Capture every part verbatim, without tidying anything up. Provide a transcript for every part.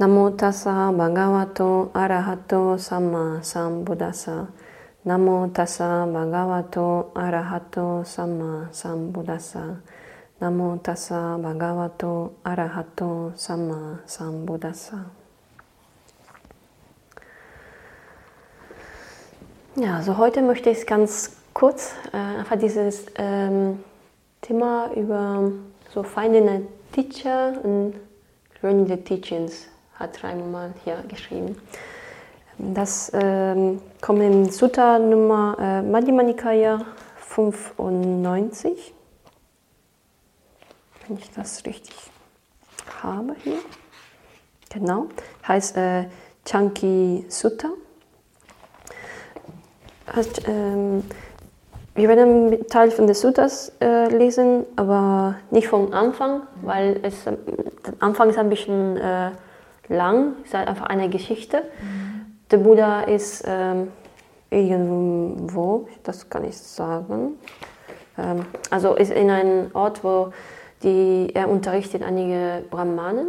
Namo tassa bhagavato arahato samma sambuddhassa. Namo tassa bhagavato arahato samma sambuddhassa. Namo tassa bhagavato arahato samma sambuddhassa. Ja, also heute möchte ich ganz kurz äh, einfach dieses ähm, Thema über so Finding a Teacher und Learning the Teachings hat Reimann hier geschrieben. Das ähm, kommt in Sutta Nummer äh, Majjhima Nikaya fünfundneunzig, wenn ich das richtig habe hier. Genau, heißt äh, Chanki Sutta. Heißt, ähm, wir werden einen Teil von den Suttas äh, lesen, aber nicht vom Anfang, weil es, der Anfang ist ein bisschen äh, lang, es ist halt einfach eine Geschichte. Mhm. Der Buddha ist ähm, irgendwo, das kann ich sagen, ähm, also ist in einem Ort, wo die, er unterrichtet einige Brahmanen.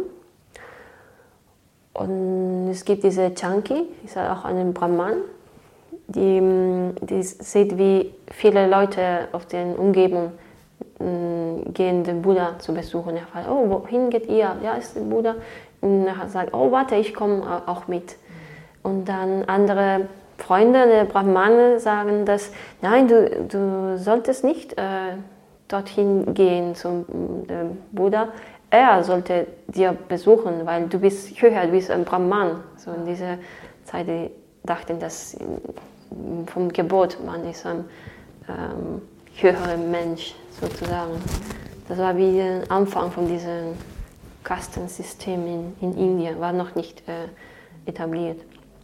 Und es gibt diese Chanki, ist halt auch ein Brahman, die, die sieht, wie viele Leute auf der Umgebung äh, gehen, den Buddha zu besuchen. Er fragt, oh, wohin geht ihr? Ja, ist der Buddha. Und er sagt, oh, warte, ich komme auch mit. Und dann andere Freunde der Brahmanen sagen, dass, nein, du, du solltest nicht äh, dorthin gehen zum äh, Buddha. Er sollte dir besuchen, weil du bist höher, du bist ein Brahman. So in dieser Zeit die dachten, dass vom Geburt man ist ein ähm, höherer Mensch sozusagen. Das war wie der Anfang von diesem Kastensystem in, in Indien, war noch nicht äh, etabliert.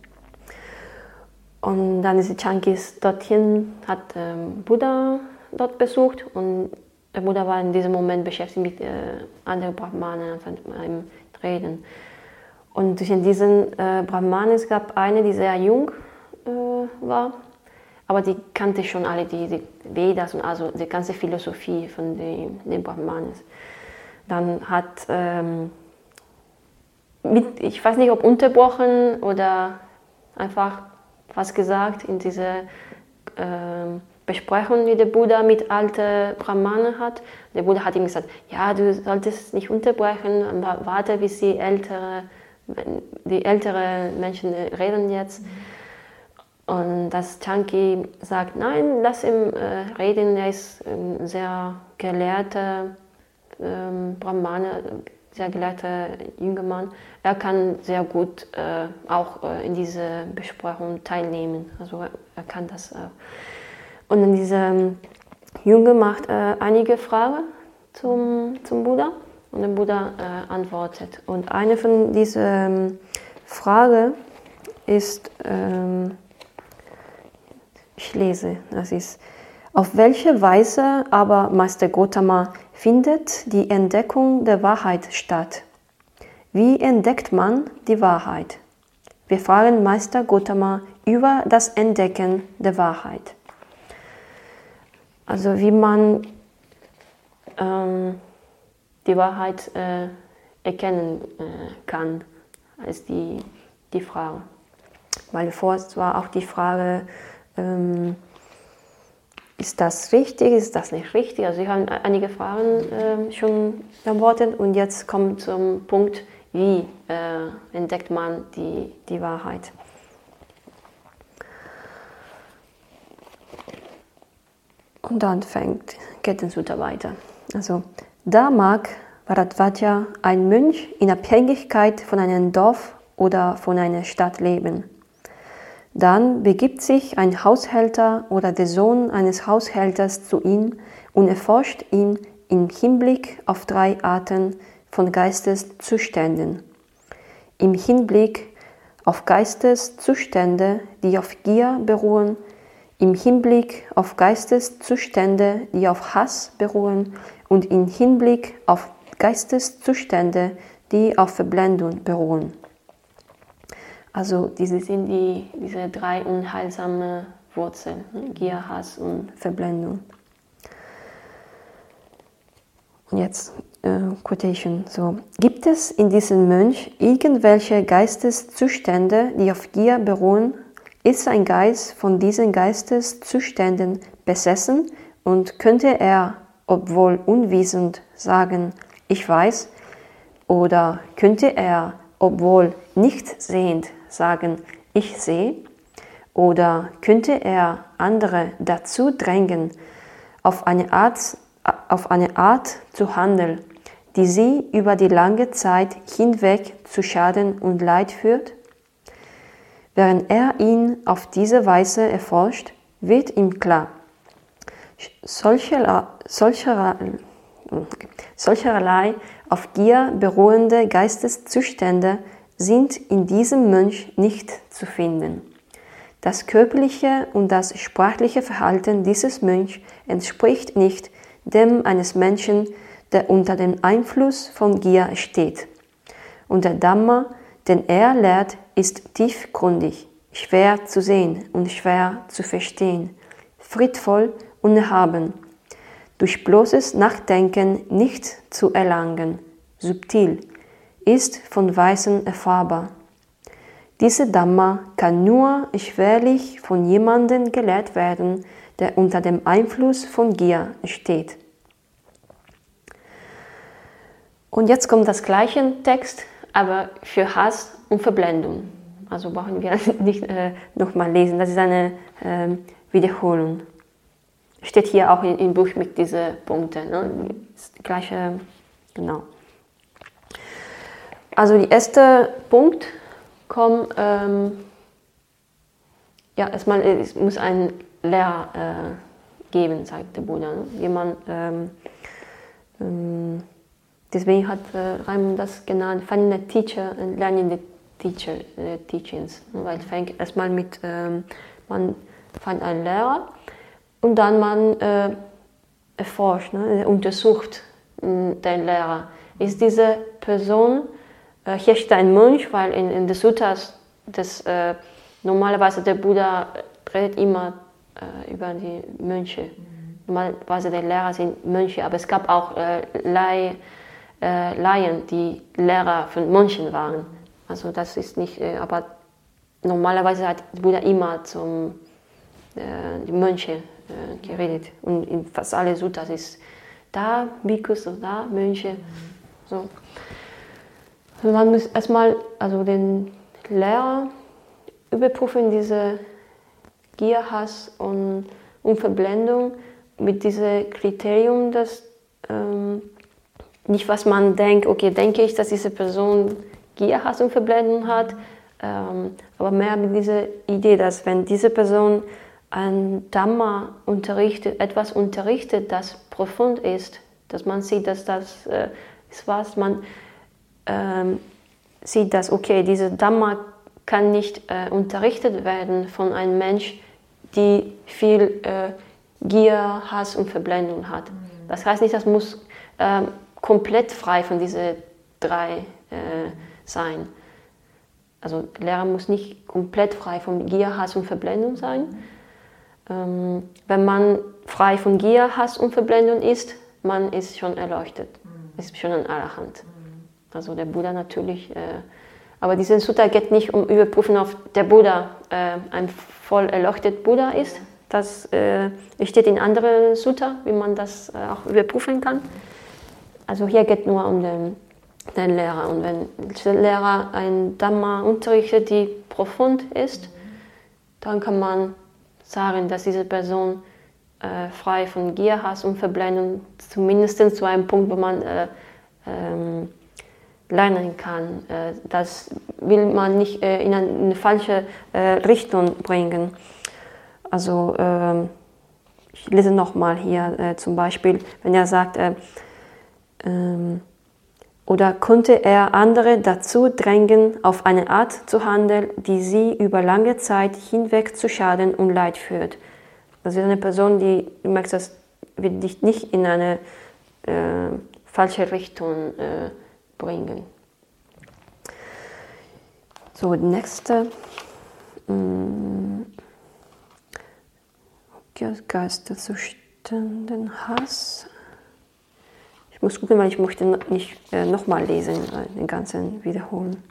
Und dann ist die Chankis dorthin, hat ähm, Buddha dort besucht und der Buddha war in diesem Moment beschäftigt mit äh, anderen Brahmanen, also mit einem Reden. Und zwischen diesen äh, Brahmanen, es gab eine, die sehr jung äh, war, aber die kannte schon alle die, die Vedas und also die ganze Philosophie von den, den Brahmanen. Dann hat, ähm, mit, ich weiß nicht, ob unterbrochen oder einfach was gesagt in dieser äh, Besprechung, die der Buddha mit alten Brahmanen hat. Der Buddha hat ihm gesagt, ja, du solltest nicht unterbrechen, warte, bis die ältere Die älteren Menschen reden jetzt. Und das Chanki sagt, nein, lass ihn äh, reden, er ist ein sehr gelehrter ähm, Brahmane, sehr gelehrter junger Mann. Er kann sehr gut äh, auch äh, in dieser Besprechung teilnehmen. Also er kann das. Äh. Und dann dieser Junge macht äh, einige Fragen zum, zum Buddha. Und der Buddha äh, antwortet. Und eine von diesen ähm, Fragen ist, ähm, ich lese, das ist, auf welche Weise aber Meister Gotama findet die Entdeckung der Wahrheit statt? Wie entdeckt man die Wahrheit? Wir fragen Meister Gotama über das Entdecken der Wahrheit. Also wie man ähm, die Wahrheit äh, erkennen äh, kann, ist die, die Frage. Weil vorher war auch die Frage, ähm, ist das richtig, ist das nicht richtig? Also ich habe einige Fragen äh, schon beantwortet und jetzt kommt zum Punkt, wie äh, entdeckt man die, die Wahrheit. Und dann fängt, geht der Sutta weiter. Also, da mag Bharadvaja, ein Mönch, in Abhängigkeit von einem Dorf oder von einer Stadt leben. Dann begibt sich ein Haushälter oder der Sohn eines Haushälters zu ihm und erforscht ihn im Hinblick auf drei Arten von Geisteszuständen. Im Hinblick auf Geisteszustände, die auf Gier beruhen, im Hinblick auf Geisteszustände, die auf Hass beruhen und im Hinblick auf Geisteszustände, die auf Verblendung beruhen. Also diese sind die, diese drei unheilsamen Wurzeln, Gier, Hass und Verblendung. Und jetzt äh, Quotation. So. Gibt es in diesem Mönch irgendwelche Geisteszustände, die auf Gier beruhen? Ist ein Geist von diesen Geisteszuständen besessen und könnte er, obwohl unwissend, sagen, ich weiß? Oder könnte er, obwohl nicht sehend, sagen, ich sehe? Oder könnte er andere dazu drängen, auf eine Art, auf eine Art zu handeln, die sie über die lange Zeit hinweg zu Schaden und Leid führt? Während er ihn auf diese Weise erforscht, wird ihm klar, solcherlei, solcherlei auf Gier beruhende Geisteszustände sind in diesem Mönch nicht zu finden. Das körperliche und das sprachliche Verhalten dieses Mönchs entspricht nicht dem eines Menschen, der unter dem Einfluss von Gier steht. Und der Dhamma, den er lehrt, ist tiefgründig, schwer zu sehen und schwer zu verstehen, friedvoll und erhaben, durch bloßes Nachdenken nicht zu erlangen, subtil, ist von Weisen erfahrbar. Diese Dhamma kann nur schwerlich von jemandem gelehrt werden, der unter dem Einfluss von Gier steht. Und jetzt kommt das gleiche Text, aber für Hass und Verblendung. Also brauchen wir nicht äh, nochmal lesen, das ist eine äh, Wiederholung. Steht hier auch im Buch mit diesen Punkten. Ne? Das gleiche, genau. Also der erste Punkt kommt, ähm, ja, erstmal, es muss ein Lehrer äh, geben, sagt der Buddha. Ne? Jemand, ähm, ähm, deswegen hat äh, Raimund das genannt, finding a teacher and learning the teacher, äh, teachings. Weil es fängt erstmal mit, ähm, man fand einen Lehrer und dann man äh, erforscht, ne? Untersucht mh, den Lehrer. Ist diese Person, äh, hier steht ein Mönch, weil in, in den Suttas das, äh, normalerweise der Buddha redet immer äh, über die Mönche. Normalerweise die Lehrer sind Mönche, aber es gab auch äh, Lai, äh, Laien, die Lehrer von Mönchen waren. Also das ist nicht, äh, aber normalerweise hat der Buddha immer zum äh, die Mönche äh, geredet. Und in fast alle Suttas ist da Bhikkhus und da Mönche. So. Also man muss erstmal also den Lehrer überprüfen, diese Gier, Hass und, und Verblendung mit diesem Kriterium, dass ähm, nicht was man denkt, okay, denke ich, dass diese Person Gier, Hass und Verblendung hat, ähm, aber mehr mit dieser Idee, dass wenn diese Person ein Dhamma unterrichtet, etwas unterrichtet, das profund ist, dass man sieht, dass das äh, ist, was man ähm, sieht, dass okay, diese Dhamma kann nicht äh, unterrichtet werden von einem Mensch, die viel äh, Gier, Hass und Verblendung hat. Das heißt nicht, das muss äh, komplett frei von diesen drei äh, sein. Also Lehrer muss nicht komplett frei von Gier, Hass und Verblendung sein. Ähm, wenn man frei von Gier, Hass und Verblendung ist, man ist schon erleuchtet, ist schon ein Arahant. Also der Buddha natürlich. Äh, aber dieser Sutta geht nicht um Überprüfen, ob der Buddha äh, ein voll erleuchtet Buddha ist. Das äh, steht in anderen Sutta, wie man das äh, auch überprüfen kann. Also hier geht nur um den, den Lehrer. Und wenn der Lehrer ein Dhamma unterrichtet, die profund ist, dann kann man sagen, dass diese Person äh, frei von Gier, Hass und Verblendung, zumindest zu einem Punkt, wo man äh, ähm, lernen kann. Äh, das will man nicht äh, in eine, in eine falsche äh, Richtung bringen. Also äh, ich lese nochmal hier äh, zum Beispiel, wenn er sagt, äh, äh, oder konnte er andere dazu drängen, auf eine Art zu handeln, die sie über lange Zeit hinweg zu Schaden und Leid führt. Das ist eine Person, die, du merkst, das wird dich nicht in eine äh, falsche Richtung äh, bringen. So, die nächste. Geisterzustände, Hass. Ich muss gucken, weil ich möchte nicht äh, nochmal lesen, äh, den ganzen wiederholen.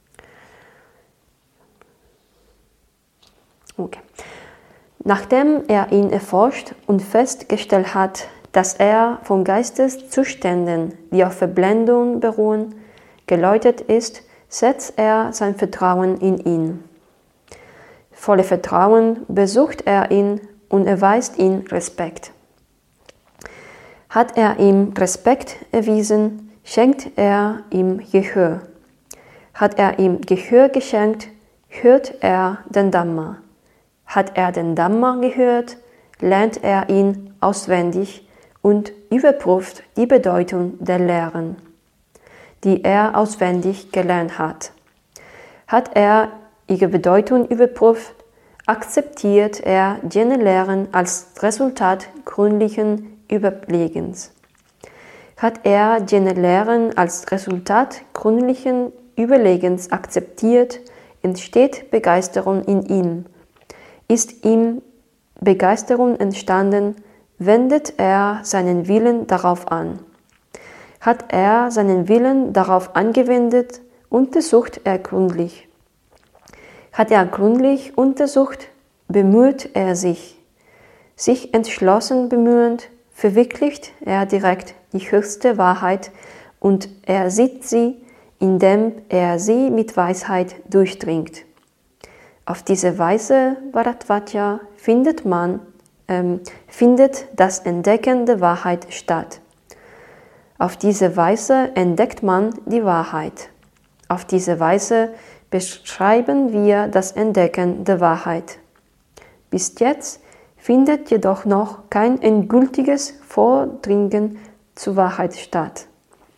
Okay. Nachdem er ihn erforscht und festgestellt hat, dass er von Geisteszuständen, die auf Verblendung beruhen, geläutert ist, setzt er sein Vertrauen in ihn. Voller Vertrauen besucht er ihn und erweist ihm Respekt. Hat er ihm Respekt erwiesen, schenkt er ihm Gehör. Hat er ihm Gehör geschenkt, hört er den Dhamma. Hat er den Dhamma gehört, lernt er ihn auswendig und überprüft die Bedeutung der Lehren, die er auswendig gelernt hat. Hat er ihre Bedeutung überprüft, akzeptiert er jene Lehren als Resultat gründlichen Überlegens. Hat er jene Lehren als Resultat gründlichen Überlegens akzeptiert, entsteht Begeisterung in ihm. Ist ihm Begeisterung entstanden, wendet er seinen Willen darauf an. Hat er seinen Willen darauf angewendet, untersucht er gründlich. Hat er gründlich untersucht, bemüht er sich. Sich entschlossen bemühend, verwirklicht er direkt die höchste Wahrheit und er sieht sie, indem er sie mit Weisheit durchdringt. Auf diese Weise, Bharadvaja, findet man, ähm, findet das Entdecken der Wahrheit statt. Auf diese Weise entdeckt man die Wahrheit. Auf diese Weise beschreiben wir das Entdecken der Wahrheit. Bis jetzt findet jedoch noch kein endgültiges Vordringen zur Wahrheit statt.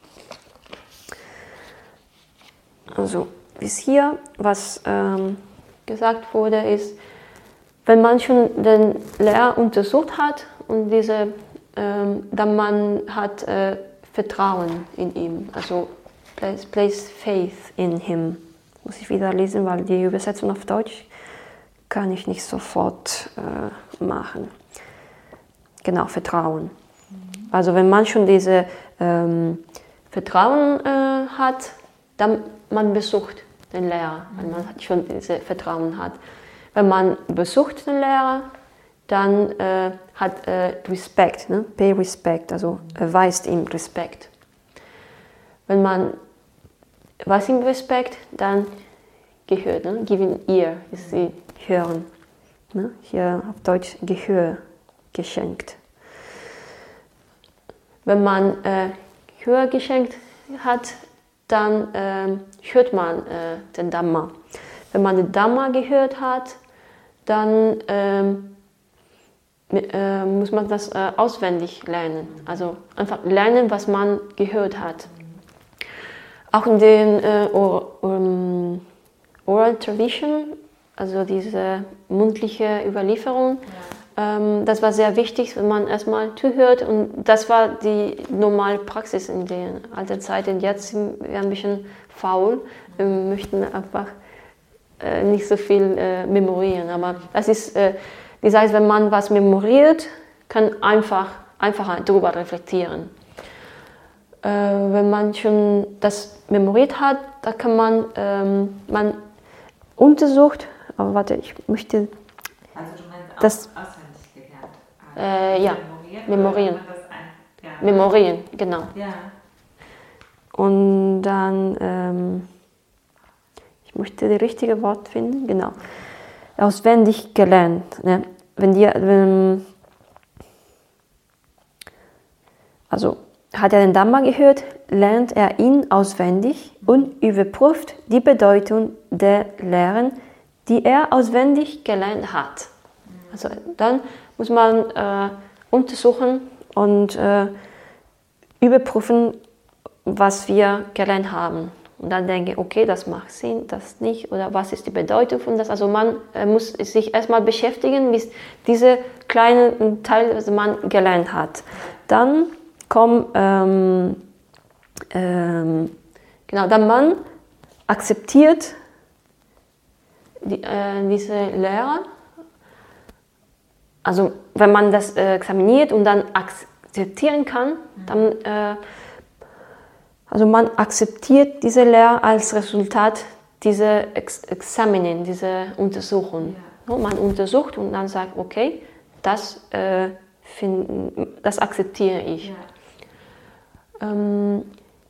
Also bis hier, was ähm, gesagt wurde, ist, wenn man schon den Lehrer untersucht hat und diese, ähm, dann man hat äh, Vertrauen in ihm, also place, place faith in him. Muss ich wieder lesen, weil die Übersetzung auf Deutsch kann ich nicht sofort äh, machen. Genau, Vertrauen. Also wenn man schon diese ähm, Vertrauen äh, hat, dann man besucht den Lehrer, wenn man schon dieses Vertrauen hat. Wenn man besucht den Lehrer, dann äh, hat äh, Respekt, ne? Pay Respect, also erweist ihm Respekt. Wenn man was ihm Respekt, dann gehört, ne? Give an ear, ist sie hören. Ne? Hier auf Deutsch Gehör geschenkt. Wenn man äh, Gehör geschenkt hat, dann äh, hört man äh, den Dhamma. Wenn man den Dhamma gehört hat, dann äh, äh, muss man das äh, auswendig lernen. Also einfach lernen, was man gehört hat. Auch in den äh, Or um, Oral Tradition, also diese mündliche Überlieferung, ja. ähm, das war sehr wichtig, wenn man erstmal zuhört. Und das war die normale Praxis in der alten Zeit. Und jetzt sind wir ein bisschen faul. Wir möchten einfach äh, nicht so viel äh, memorieren. Aber das ist, äh, das heißt, wenn man was memoriert, kann einfach einfacher darüber reflektieren. Äh, wenn man schon das memoriert hat, da kann man, ähm, man untersucht, aber warte, ich möchte also du meinst auch das auswendig gelernt? Äh, ja, memorieren. Memorieren. Ein, ja. Memorieren, genau. Ja. Und dann, ähm, ich möchte das richtige Wort finden, genau. Auswendig gelernt. Ne? Wenn die, wenn, also hat er den Dhamma gehört, lernt er ihn auswendig und überprüft die Bedeutung der Lehren, die er auswendig gelernt hat. Also dann muss man äh, untersuchen und äh, überprüfen, was wir gelernt haben. Und dann denke ich, okay, das macht Sinn, das nicht, oder was ist die Bedeutung von das? Also man äh, muss sich erstmal beschäftigen mit diesem kleinen Teil, was man gelernt hat. Dann kommt, ähm, ähm, genau, dann man akzeptiert die, äh, diese Lehre. Also wenn man das äh, examiniert und dann akzeptieren kann, dann äh, also man akzeptiert diese Lehre als Resultat dieser Ex- Examinen, dieser Untersuchung. Ja. Man untersucht und dann sagt, okay, das, äh, find, das akzeptiere ich. Ja. Ähm,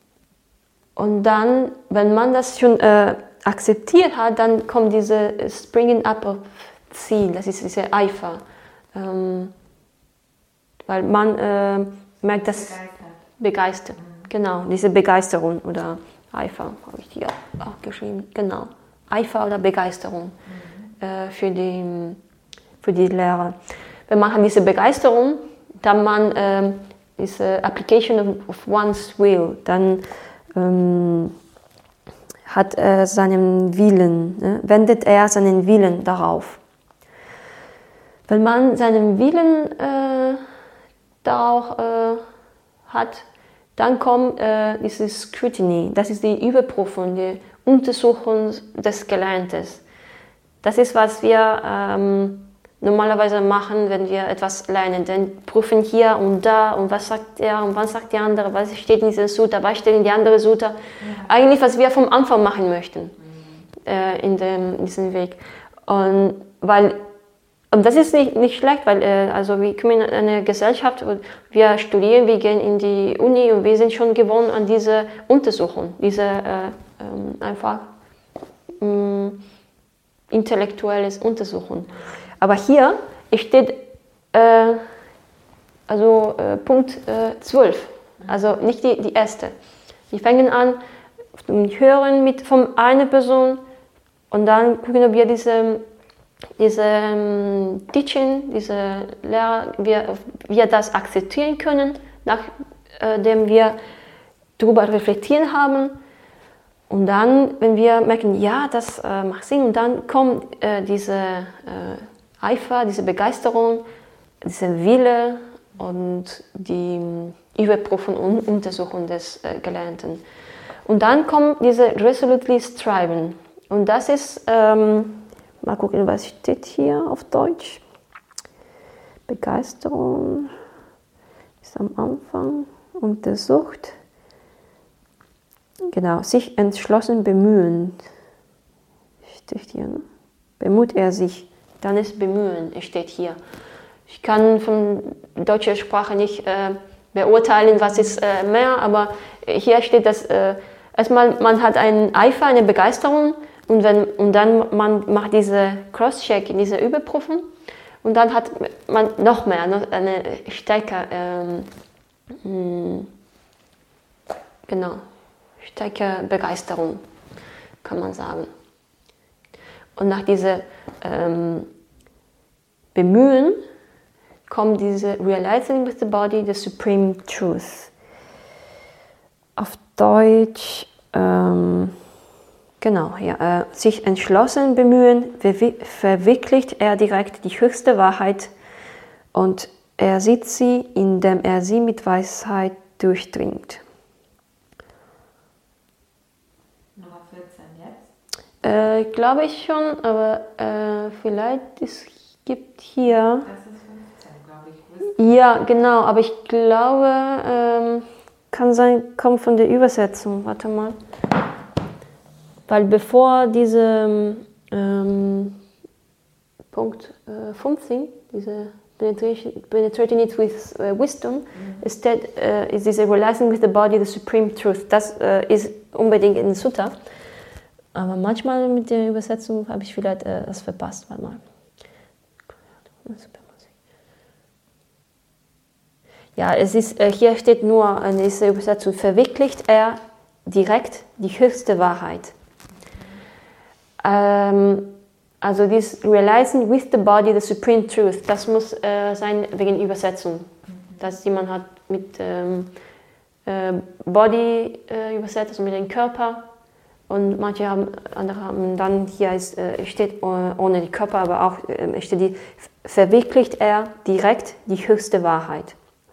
und dann, wenn man das schon äh, akzeptiert hat, dann kommt diese Springing Up of Ziel, das ist diese Eifer. Ähm, weil man äh, merkt, dass Begeistert. begeistert, mhm. genau, diese Begeisterung oder Eifer, habe ich die auch, auch geschrieben, genau, Eifer oder Begeisterung mhm. äh, für, die, für die Lehre. Wenn man hat diese Begeisterung, dann man äh, diese Application of, of one's will, dann ähm, hat er seinen Willen, ne? wendet er seinen Willen darauf. Wenn man seinen Willen äh, darauf äh, hat, dann kommt äh, diese Scrutiny, das ist die Überprüfung, die Untersuchung des Gelernten. Das ist, was wir ähm, normalerweise machen, wenn wir etwas lernen. Dann prüfen hier und da und was sagt er und was sagt die andere, was steht in dieser Sutta, was steht in die andere Sutta. Ja. Eigentlich, was wir vom Anfang machen möchten, mhm. äh, in, dem, in diesem Weg. Und, weil, und das ist nicht, nicht schlecht, weil äh, also wir kommen in eine Gesellschaft, wo wir studieren, wir gehen in die Uni und wir sind schon gewohnt an diese Untersuchung, diese äh, ähm, einfach mh, intellektuelles Untersuchen. Aber hier steht äh, also, äh, Punkt äh, zwölf, also nicht die, die erste. Wir fangen an, hören mit von einer Person und dann gucken, ob wir diese, diese ähm, Teaching, diese Lehre, wir, wir das akzeptieren können, nachdem wir darüber reflektieren haben. Und dann, wenn wir merken, ja, das äh, macht Sinn, und dann kommt äh, diese äh, Eifer, diese Begeisterung, dieser Wille und die Überprüfung und Untersuchung des äh, Gelernten. Und dann kommt diese resolutely striven. Und das ist, ähm, mal gucken, was steht hier auf Deutsch. Begeisterung ist am Anfang, untersucht. Genau, sich entschlossen bemühen. Steht hier, ne? Bemüht er sich. Dann ist bemühen, steht hier. Ich kann von deutscher Sprache nicht äh, beurteilen, was ist äh, mehr, aber hier steht, dass äh, erstmal man hat einen Eifer, eine Begeisterung und, wenn, und dann man macht diese Cross-Check, diese Überprüfung und dann hat man noch mehr, noch eine stärkere, ähm, genau, stärkere Begeisterung, kann man sagen. Und nach diesem ähm, Bemühen kommt diese Realizing with the Body, the Supreme Truth. Auf Deutsch, ähm, genau, ja, äh, sich entschlossen bemühen, verwirklicht er direkt die höchste Wahrheit und er sieht sie, indem er sie mit Weisheit durchdringt. Nummer vierzehn jetzt? Äh, glaube ich schon, aber äh, vielleicht es gibt hier. Das ist fünfzehn, glaube ich. Ja, genau, aber ich glaube, ähm, kann sein, kommt von der Übersetzung. Warte mal. Weil bevor diese ähm, Punkt äh, fünfzehn, diese penetrating it with uh, wisdom, mhm. instead uh, is this realizing with the body the supreme truth. Das uh, ist unbedingt in Sutta. Aber manchmal mit der Übersetzung habe ich vielleicht äh, das verpasst. Warte mal. Ja, es ist, äh, hier steht nur in dieser Übersetzung, verwirklicht er direkt die höchste Wahrheit. Ähm, also this realizing with the body the supreme truth, das muss äh, sein wegen Übersetzung. Dass jemand hat mit ähm, äh, Body äh, übersetzt, also mit dem Körper. Und manche haben, andere haben dann, hier ist, äh, steht ohne die Körper, aber auch äh, steht die, verwirklicht er direkt die höchste Wahrheit.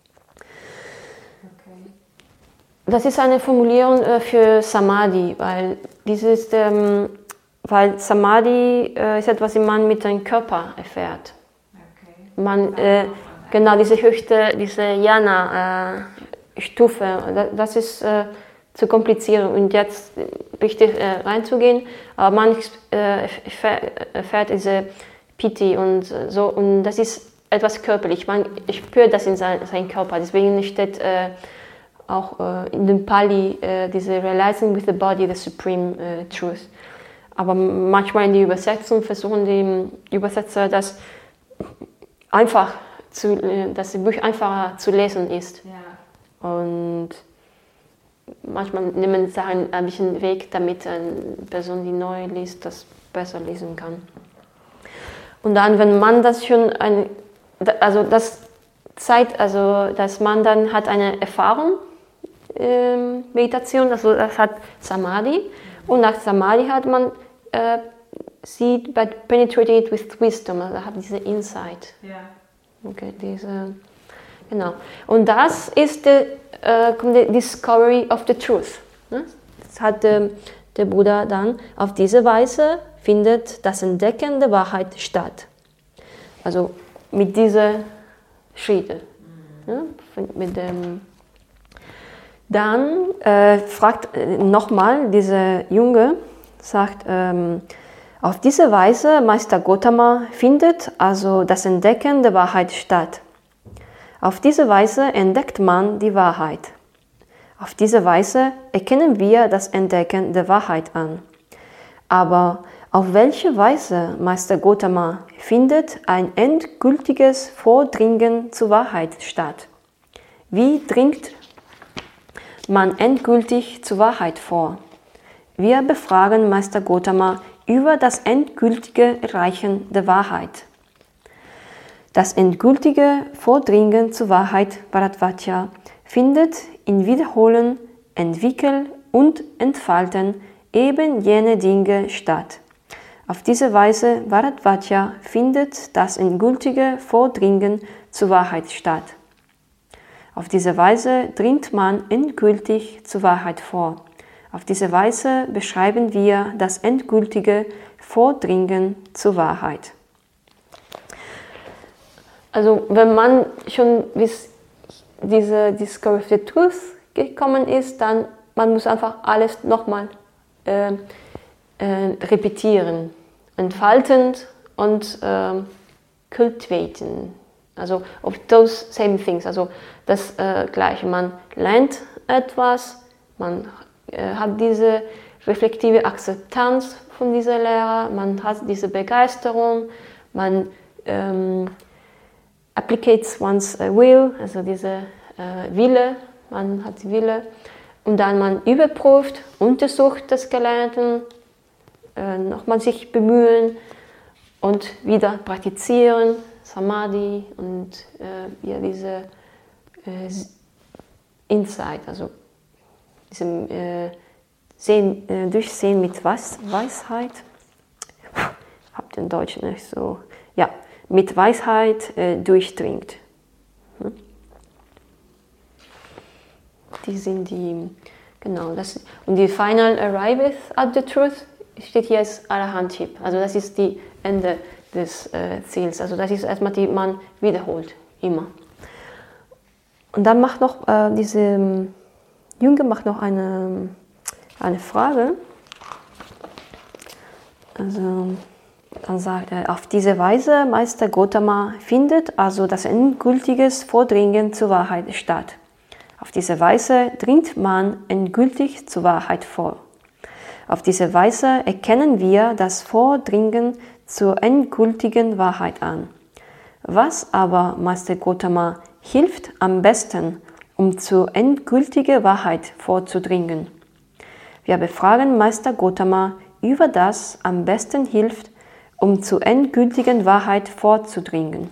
Okay. Das ist eine Formulierung äh, für Samadhi, weil dieses, ähm, weil Samadhi äh, ist etwas, was man mit dem Körper erfährt. Okay. Man, äh, genau, diese höchste, diese Jhana-Stufe, äh, das ist, äh, zu kompliziert und jetzt richtig äh, reinzugehen. Aber man äh, erfährt diese Piti und so und das ist etwas körperlich. Man spürt das in sein, seinem Körper. Deswegen steht äh, auch äh, in dem Pali äh, diese Realizing with the Body, the Supreme äh, Truth. Aber manchmal in die Übersetzung versuchen die Übersetzer das einfach zu, dass das Buch einfacher zu lesen ist. Ja. Und manchmal nehmen Sachen ein bisschen weg, damit eine Person, die neu liest, das besser lesen kann. Und dann, wenn man das schon, ein, also das zeigt, also dass man dann hat eine Erfahrung, ähm, Meditation, also das hat Samadhi. Und nach Samadhi hat man äh, sieht, but penetrated with wisdom, also hat diese Insight. Ja. Okay, diese, genau. Und das ist die, äh, die Discovery of the Truth. Ne? Das hat äh, der Buddha dann auf diese Weise findet das Entdecken der Wahrheit statt. Also mit diesen Schritten. Mhm. Ja, mit dem Dann äh, fragt äh, nochmal dieser Junge, sagt, ähm, auf diese Weise, Meister Gotama, findet also das Entdecken der Wahrheit statt. Auf diese Weise entdeckt man die Wahrheit. Auf diese Weise erkennen wir das Entdecken der Wahrheit an. Aber auf welche Weise, Meister Gotama, findet ein endgültiges Vordringen zur Wahrheit statt? Wie dringt man endgültig zur Wahrheit vor? Wir befragen Meister Gotama über das endgültige Erreichen der Wahrheit. Das endgültige Vordringen zur Wahrheit Bharadvaja findet in Wiederholen, Entwickeln und Entfalten eben jene Dinge statt. Auf diese Weise Bharadvaja findet das endgültige Vordringen zur Wahrheit statt. Auf diese Weise dringt man endgültig zur Wahrheit vor. Auf diese Weise beschreiben wir das endgültige Vordringen zur Wahrheit. Also wenn man schon bis diese Discovery of the Truth gekommen ist, dann man muss einfach alles nochmal äh, äh, repetieren, entfaltend und äh, cultivaten. Also of those same things, also das äh, Gleiche. Man lernt etwas, man äh, hat diese reflektive Akzeptanz von dieser Lehre, man hat diese Begeisterung, man ähm, applicates one's will, also diese äh, Wille, man hat die Wille und dann man überprüft, untersucht das Gelernte, äh, nochmal sich bemühen und wieder praktizieren, Samadhi und äh, ja, diese äh, Insight, also diesem äh, Sehen, äh, Durchsehen mit Weis Weisheit. Hab den Deutsch nicht so. Ja, mit Weisheit äh, durchdringt. Hm? Die sind die, genau, das, und die Final Arriveth at the Truth steht hier als Arahantship. Also das ist die Ende des äh, Ziels. Also das ist erstmal, die man wiederholt, immer. Und dann macht noch äh, diese Junge macht noch eine, eine Frage. Also dann sagt er, auf diese Weise Meister Gotama findet also das endgültiges Vordringen zur Wahrheit statt. Auf diese Weise dringt man endgültig zur Wahrheit vor. Auf diese Weise erkennen wir das Vordringen zur endgültigen Wahrheit an. Was aber, Meister Gotama, hilft am besten, um zur endgültigen Wahrheit vorzudringen? Wir befragen Meister Gotama über das am besten hilft, um zur endgültigen Wahrheit vorzudringen.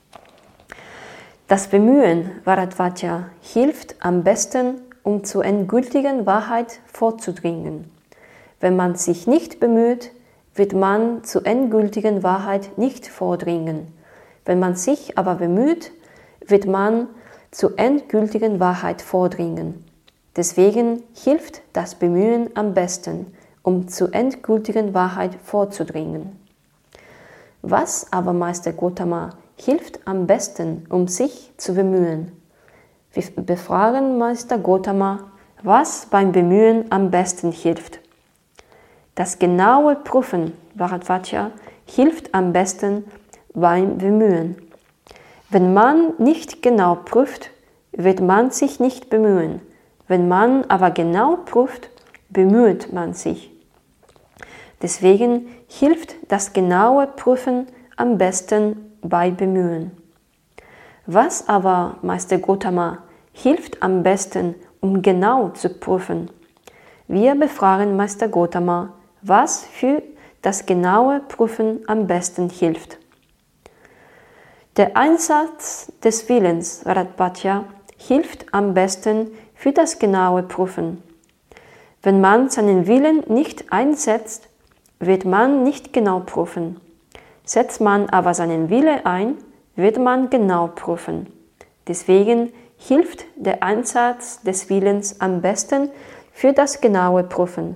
Das Bemühen, Bharadvaja, hilft am besten, um zur endgültigen Wahrheit vorzudringen. Wenn man sich nicht bemüht, wird man zur endgültigen Wahrheit nicht vordringen. Wenn man sich aber bemüht, wird man zur endgültigen Wahrheit vordringen. Deswegen hilft das Bemühen am besten, um zur endgültigen Wahrheit vorzudringen. Was aber, Meister Gotama, hilft am besten, um sich zu bemühen? Wir befragen Meister Gotama, was beim Bemühen am besten hilft. Das genaue Prüfen, Bharadvaja, hilft am besten beim Bemühen. Wenn man nicht genau prüft, wird man sich nicht bemühen. Wenn man aber genau prüft, bemüht man sich. Deswegen hilft das genaue Prüfen am besten bei Bemühen. Was aber, Meister Gotama, hilft am besten, um genau zu prüfen? Wir befragen Meister Gotama, was für das genaue Prüfen am besten hilft. Der Einsatz des Willens, Bharadvaja, hilft am besten für das genaue Prüfen. Wenn man seinen Willen nicht einsetzt, wird man nicht genau prüfen. Setzt man aber seinen Willen ein, wird man genau prüfen. Deswegen hilft der Einsatz des Willens am besten für das genaue Prüfen.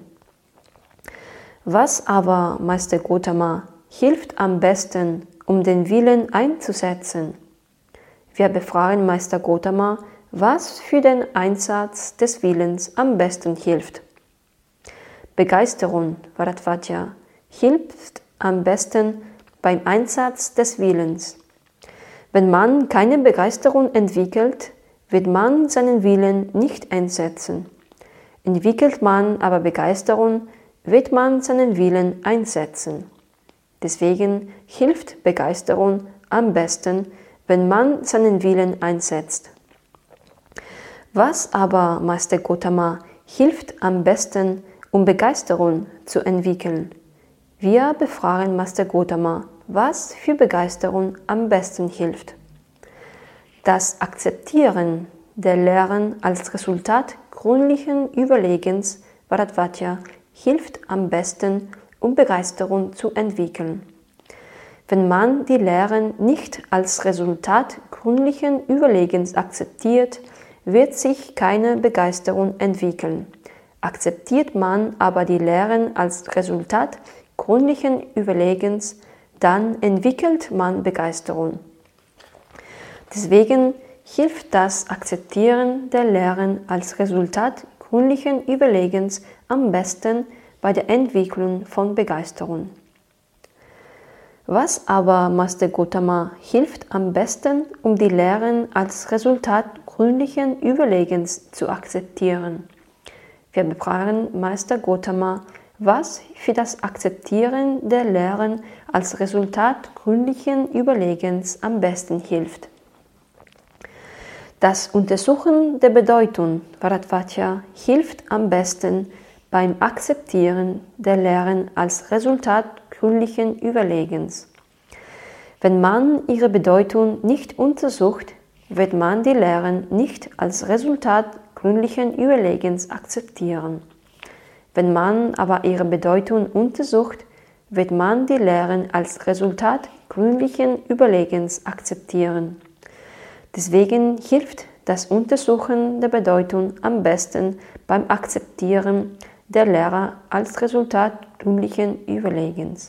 Was aber, Meister Gotama, hilft am besten, um den Willen einzusetzen? Wir befragen Meister Gotama, was für den Einsatz des Willens am besten hilft. Begeisterung, Bharadvaja, hilft am besten beim Einsatz des Willens. Wenn man keine Begeisterung entwickelt, wird man seinen Willen nicht einsetzen. Entwickelt man aber Begeisterung, wird man seinen Willen einsetzen. Deswegen hilft Begeisterung am besten, wenn man seinen Willen einsetzt. Was aber, Meister Gotama, hilft am besten, um Begeisterung zu entwickeln? Wir befragen Meister Gotama, was für Begeisterung am besten hilft. Das Akzeptieren der Lehren als Resultat gründlichen Überlegens, Bharadvaja, hilft am besten, um Begeisterung zu entwickeln. Wenn man die Lehren nicht als Resultat gründlichen Überlegens akzeptiert, wird sich keine Begeisterung entwickeln. Akzeptiert man aber die Lehren als Resultat gründlichen Überlegens, dann entwickelt man Begeisterung. Deswegen hilft das Akzeptieren der Lehren als Resultat gründlichen Überlegens am besten bei der Entwicklung von Begeisterung. Was aber, Meister Gotama, hilft am besten, um die Lehren als Resultat gründlichen Überlegens zu akzeptieren? Wir befragen Meister Gotama, was für das Akzeptieren der Lehren als Resultat gründlichen Überlegens am besten hilft. Das Untersuchen der Bedeutung, Bharadvaja, hilft am besten beim Akzeptieren der Lehren als Resultat gründlichen Überlegens. Wenn man ihre Bedeutung nicht untersucht, wird man die Lehren nicht als Resultat gründlichen Überlegens akzeptieren. Wenn man aber ihre Bedeutung untersucht, wird man die Lehren als Resultat gründlichen Überlegens akzeptieren. Deswegen hilft das Untersuchen der Bedeutung am besten beim Akzeptieren der Lehre als Resultat gründlichen Überlegens.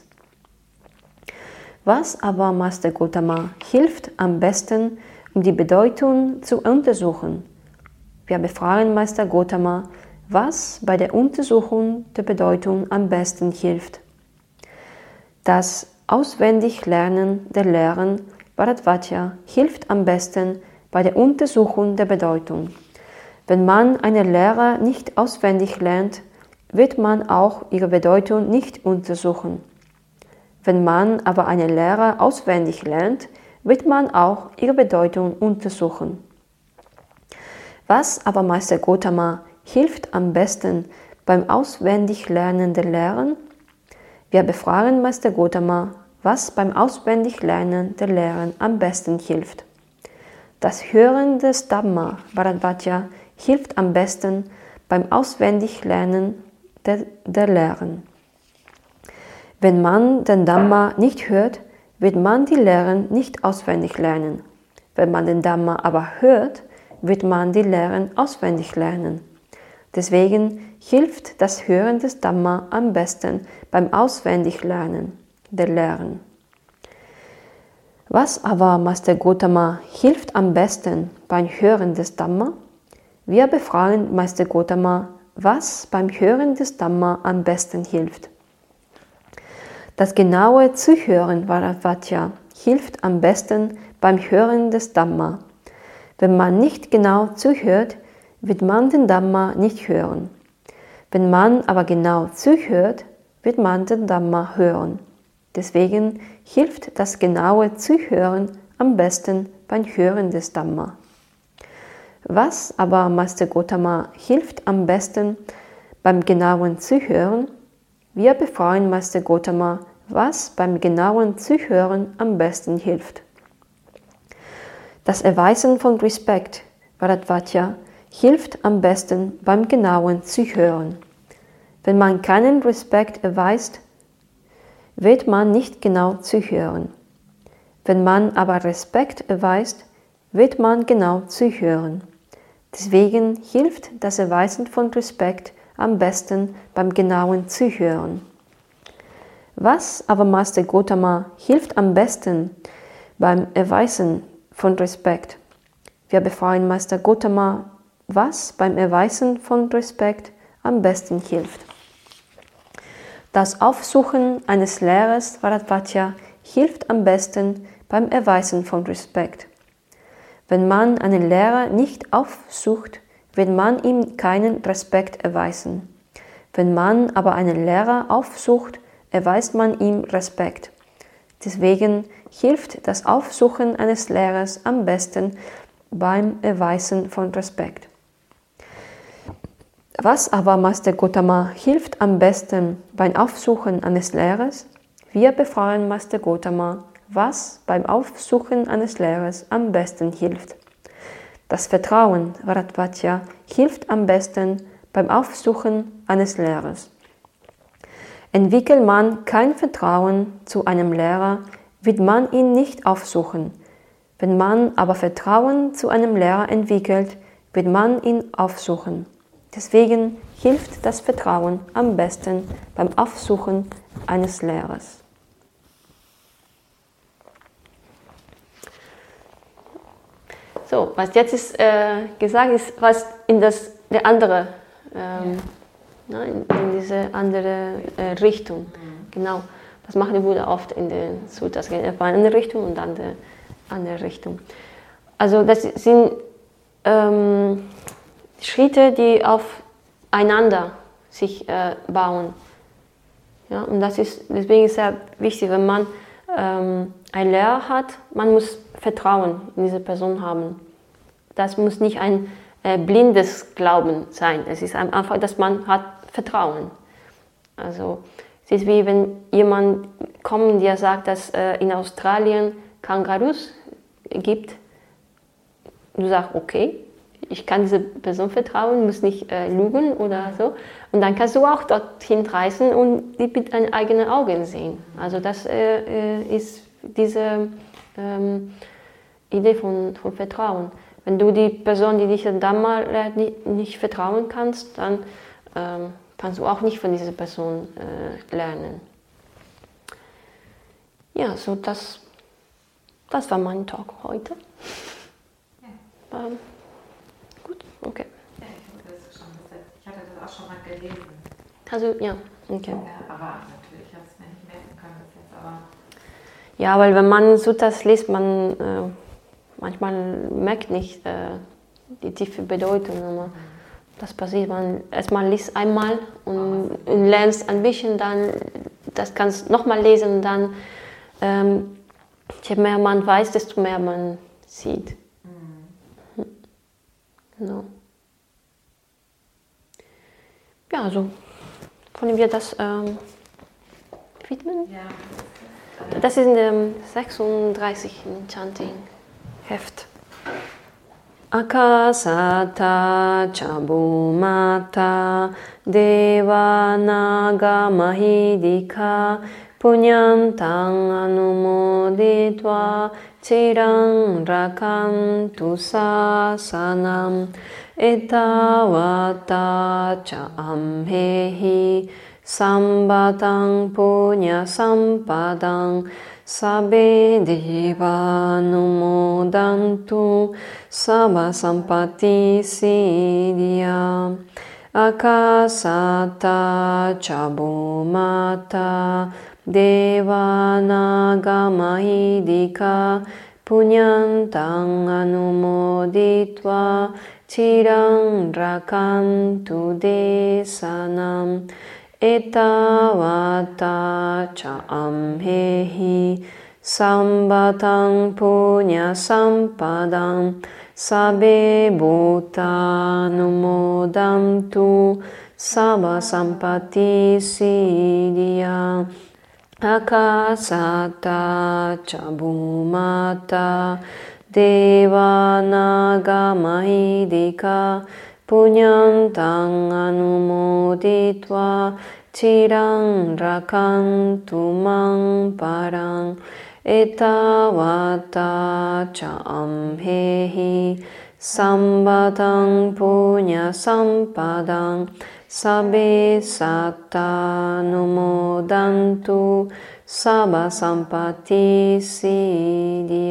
Was aber, Meister Gotama, hilft am besten, um die Bedeutung zu untersuchen? Wir befragen Meister Gotama, was bei der Untersuchung der Bedeutung am besten hilft. Das Auswendiglernen der Lehren, Bharadvaja, hilft am besten bei der Untersuchung der Bedeutung. Wenn man eine Lehre nicht auswendig lernt, wird man auch ihre Bedeutung nicht untersuchen. Wenn man aber eine Lehre auswendig lernt, wird man auch ihre Bedeutung untersuchen. Was aber, Meister Gotama, hilft am besten beim Auswendiglernen der Lehren? Wir befragen Meister Gotama, was beim Auswendiglernen der Lehren am besten hilft. Das Hören des Dhamma, Bharadvaja, hilft am besten beim Auswendiglernen der, der Lehren. Wenn man den Dhamma nicht hört, wird man die Lehren nicht auswendig lernen. Wenn man den Dhamma aber hört, wird man die Lehren auswendig lernen. Deswegen hilft das Hören des Dhamma am besten beim Auswendiglernen der Lehren. Was aber, Meister Gotama, hilft am besten beim Hören des Dhamma? Wir befragen Meister Gotama, was beim Hören des Dhamma am besten hilft. Das genaue Zuhören Bharadvaja hilft am besten beim Hören des Dhamma. Wenn man nicht genau zuhört, wird man den Dhamma nicht hören. Wenn man aber genau zuhört, wird man den Dhamma hören. Deswegen hilft das genaue Zuhören am besten beim Hören des Dhamma. Was aber Meister Gotama hilft am besten beim genauen Zuhören? Wir befragen Meister Gotama, was beim genauen Zuhören am besten hilft. Das Erweisen von Respekt, Bharadvaja, hilft am besten beim genauen Zuhören. Wenn man keinen Respekt erweist, wird man nicht genau zuhören. Wenn man aber Respekt erweist, wird man genau zuhören. Deswegen hilft das Erweisen von Respekt am besten beim genauen Zuhören. Was aber Meister Gotama hilft am besten beim Erweisen von Respekt? Wir befragen Meister Gotama, was beim Erweisen von Respekt am besten hilft. Das Aufsuchen eines Lehrers Bharadvaja hilft am besten beim Erweisen von Respekt. Wenn man einen Lehrer nicht aufsucht, wird man ihm keinen Respekt erweisen. Wenn man aber einen Lehrer aufsucht, erweist man ihm Respekt. Deswegen hilft das Aufsuchen eines Lehrers am besten beim Erweisen von Respekt. Was aber Meister Gotama hilft am besten beim Aufsuchen eines Lehrers? Wir befragen Meister Gotama, was beim Aufsuchen eines Lehrers am besten hilft. Das Vertrauen Bharadvaja hilft am besten beim Aufsuchen eines Lehrers. Entwickelt man kein Vertrauen zu einem Lehrer, wird man ihn nicht aufsuchen. Wenn man aber Vertrauen zu einem Lehrer entwickelt, wird man ihn aufsuchen. Deswegen hilft das Vertrauen am besten beim Aufsuchen eines Lehrers. So, was jetzt ist, äh, gesagt ist, was in das, der andere, ähm, ja. in, in diese andere äh, Richtung. Mhm. Genau, das machen die Buddha oft in den Sutras, in eine Richtung und dann die andere Richtung. Also das sind ähm, Schritte, die aufeinander sich äh, bauen. Ja, und das ist deswegen sehr wichtig, wenn man ähm, einen Lehrer hat, man muss Vertrauen in diese Person haben. Das muss nicht ein äh, blindes Glauben sein. Es ist einfach, dass man hat Vertrauen. Also es ist wie wenn jemand kommt, der sagt, dass äh, in Australien Kängurus gibt. Du sagst, okay, ich kann dieser Person vertrauen, muss nicht äh, lügen oder so. Und dann kannst du auch dorthin reisen und die mit deinen eigenen Augen sehen. Also das äh, ist diese ähm, Idee von, von Vertrauen. Wenn du die Person, die dich dann Dhamma lehrt, nicht, nicht vertrauen kannst, dann ähm, kannst du auch nicht von dieser Person äh, lernen. Ja, so das, das war mein Talk heute. Ja. Ähm, gut, okay. Ja, ich habe das schon gesagt. Ich hatte das auch schon mal gelesen. Also, ja, okay. Ja, aber natürlich habe ich es mir nicht merken können bis jetzt, aber... Ja, weil wenn man Suttas liest, man äh, manchmal merkt nicht äh, die tiefe Bedeutung. Aber das passiert, man erstmal liest einmal und, und lernst ein bisschen, dann das kannst nochmal lesen und dann ähm, je mehr man weiß, desto mehr man sieht. Mhm. Genau. Ja, also können wir das ähm, widmen? Ja. Das ist in dem sechsunddreißigsten Chanting Heft. Akasata chabumata devanaga mahidika punyantang anumoditva chirang rakantu sasanam etavata cha amhehi Sambatang punya sampadang sabbe deva numodantu sabba sampatti siddhya akasata chabumata devanagamaidika punyantang anumoditva cirang rakantu desanam etavata ca amhehi sambatang punya sampadang sabbe bhuta numodantu sabba sampatti siddhya akasata chabumata devanagamaidika punyantang anumoditva cirang rakantu mang parang etavata ca amhehi sambatang punya sampadang sabbe satta numodantu sabba sampatti siddhya.